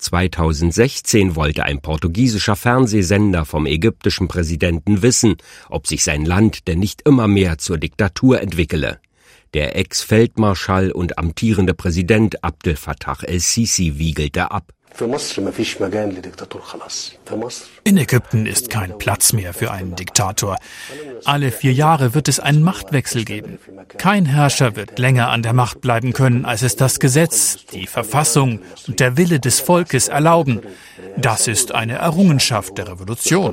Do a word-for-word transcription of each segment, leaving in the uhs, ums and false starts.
zweitausendsechzehn wollte ein portugiesischer Fernsehsender vom ägyptischen Präsidenten wissen, ob sich sein Land denn nicht immer mehr zur Diktatur entwickele. Der Ex-Feldmarschall und amtierende Präsident Abdel Fattah el-Sisi wiegelte ab. In Ägypten ist kein Platz mehr für einen Diktator. Alle vier Jahre wird es einen Machtwechsel geben. Kein Herrscher wird länger an der Macht bleiben können, als es das Gesetz, die Verfassung und der Wille des Volkes erlauben. Das ist eine Errungenschaft der Revolution.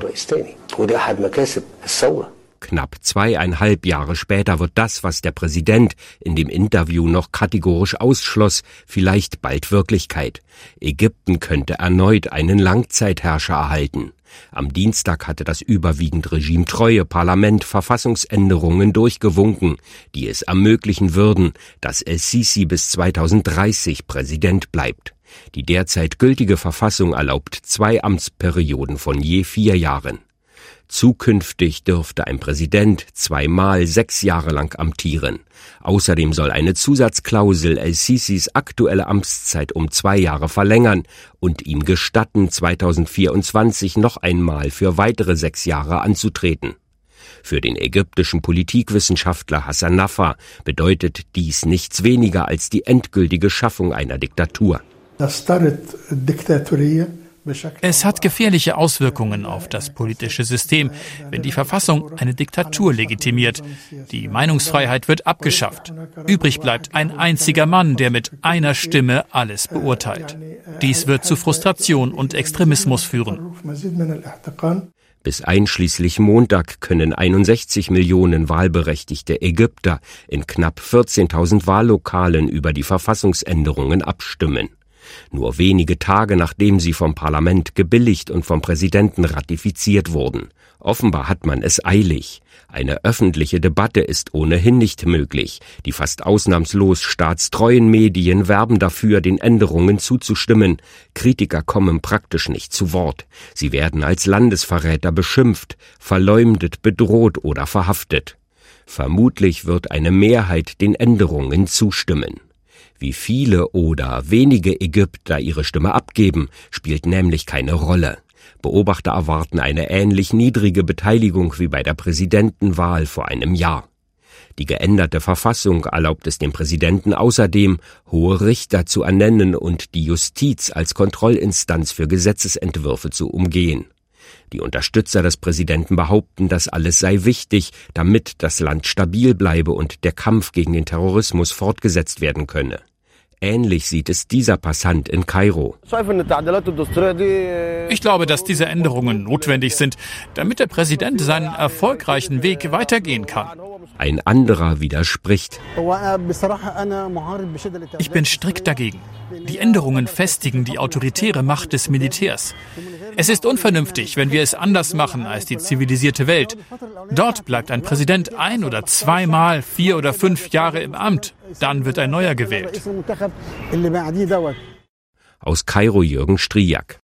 Knapp zweieinhalb Jahre später wird das, was der Präsident in dem Interview noch kategorisch ausschloss, vielleicht bald Wirklichkeit. Ägypten könnte erneut einen Langzeitherrscher erhalten. Am Dienstag hatte das überwiegend regimetreue Parlament Verfassungsänderungen durchgewunken, die es ermöglichen würden, dass el-Sisi bis zweitausenddreißig Präsident bleibt. Die derzeit gültige Verfassung erlaubt zwei Amtsperioden von je vier Jahren. Zukünftig dürfte ein Präsident zweimal sechs Jahre lang amtieren. Außerdem soll eine Zusatzklausel el-Sisis aktuelle Amtszeit um zwei Jahre verlängern und ihm gestatten, zweitausendvierundzwanzig noch einmal für weitere sechs Jahre anzutreten. Für den ägyptischen Politikwissenschaftler Hassan Naffa bedeutet dies nichts weniger als die endgültige Schaffung einer Diktatur. Es hat gefährliche Auswirkungen auf das politische System, wenn die Verfassung eine Diktatur legitimiert. Die Meinungsfreiheit wird abgeschafft. Übrig bleibt ein einziger Mann, der mit einer Stimme alles beurteilt. Dies wird zu Frustration und Extremismus führen. Bis einschließlich Montag können einundsechzig Millionen wahlberechtigte Ägypter in knapp vierzehntausend Wahllokalen über die Verfassungsänderungen abstimmen. Nur wenige Tage nachdem sie vom Parlament gebilligt und vom Präsidenten ratifiziert wurden. Offenbar hat man es eilig. Eine öffentliche Debatte ist ohnehin nicht möglich. Die fast ausnahmslos staatstreuen Medien werben dafür, den Änderungen zuzustimmen. Kritiker kommen praktisch nicht zu Wort. Sie werden als Landesverräter beschimpft, verleumdet, bedroht oder verhaftet. Vermutlich wird eine Mehrheit den Änderungen zustimmen. Wie viele oder wenige Ägypter ihre Stimme abgeben, spielt nämlich keine Rolle. Beobachter erwarten eine ähnlich niedrige Beteiligung wie bei der Präsidentenwahl vor einem Jahr. Die geänderte Verfassung erlaubt es dem Präsidenten außerdem, hohe Richter zu ernennen und die Justiz als Kontrollinstanz für Gesetzesentwürfe zu umgehen. Die Unterstützer des Präsidenten behaupten, das alles sei wichtig, damit das Land stabil bleibe und der Kampf gegen den Terrorismus fortgesetzt werden könne. Ähnlich sieht es dieser Passant in Kairo. Ich glaube, dass diese Änderungen notwendig sind, damit der Präsident seinen erfolgreichen Weg weitergehen kann. Ein anderer widerspricht. Ich bin strikt dagegen. Die Änderungen festigen die autoritäre Macht des Militärs. Es ist unvernünftig, wenn wir es anders machen als die zivilisierte Welt. Dort bleibt ein Präsident ein- oder zweimal vier oder fünf Jahre im Amt. Dann wird ein neuer gewählt. Aus Kairo Jürgen Striak.